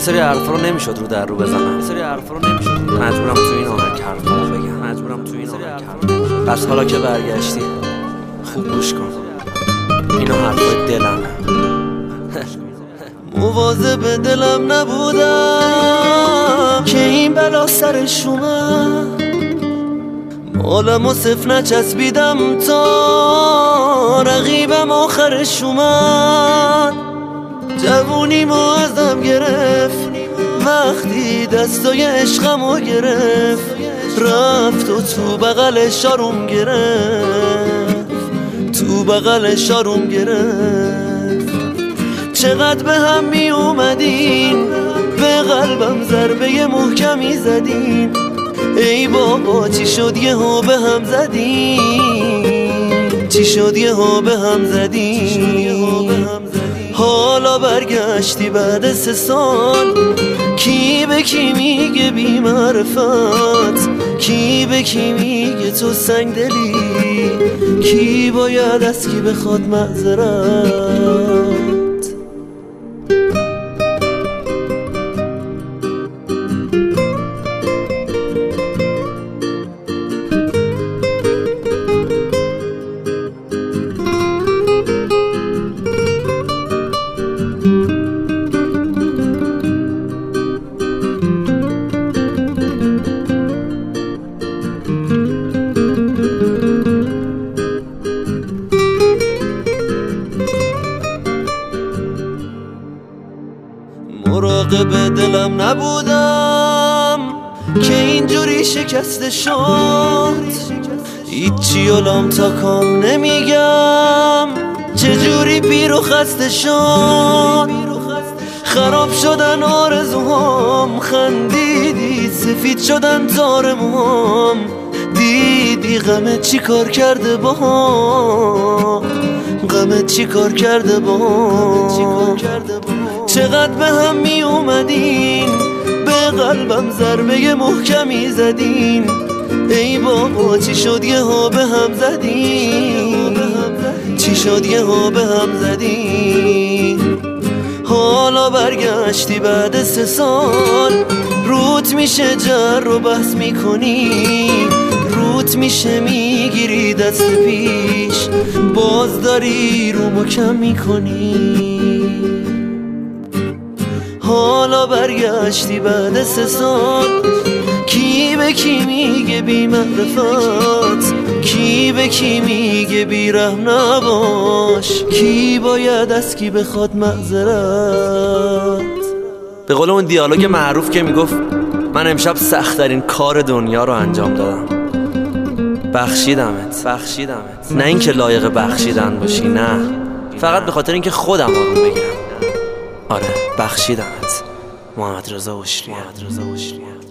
سری حرفا رو نمیشد رو در رو بزنم، مجبورم تو این آهنگ حرفامو بگم. پس حالا که برگشتی خوب گوش کن، اینا حرفای دلمه. مواظب دلم نبودم که این بلا سرش اومد، مالم و صف نچسبیدم تا رقیبم آخرش اومد. جوونیمو ازم گرفت وقتی دستای عشقمو گرفت، رفت و تو بغلش آروم گرفت. چقدر به هم می اومدین، به قلبم ضربه محکمی زدین. ای بابا چی شد یهو به هم زدین، حالا برگشتی بعد 3 سال. کی به کی میگه بی معرفت، کی به کی میگه تو سنگ دلی، کی باید از کی بخواد معذرت. مراقب دلم نبودم که اینجوری شکسته شد. هیچی علام تا کام نمیگم چجوری پیر و خسته شد. خراب شدن آرزوهام، خندیدی سفید شدن تار موهام. دیدی غمت چی کار کرده باهام، چقدر به هم می اومدین، به قلبم ضربه محکمی زدین. ای بابا چی شد یهو به هم زدین، حالا برگشتی بعد 3 سال. روت میشه جر و بحث میکنی، روت میشه میگیری دست پیش، باز داری رو کم میکنی. حالا برگشتی بعد 3 سال. کی به کی میگه بی معرفت، کی به کی میگه بی رحم نباش، کی باید از کی بخواد معذرت. به قول اون دیالوگ معروف که میگفت من امشب سخت‌ترین کار دنیا رو انجام دادم، بخشیدمت. نه اینکه لایق بخشیدن باشی، نه، فقط به خاطر اینکه خودم آروم بگیرم. آره بخشیدمت. محمد رضا اوشری.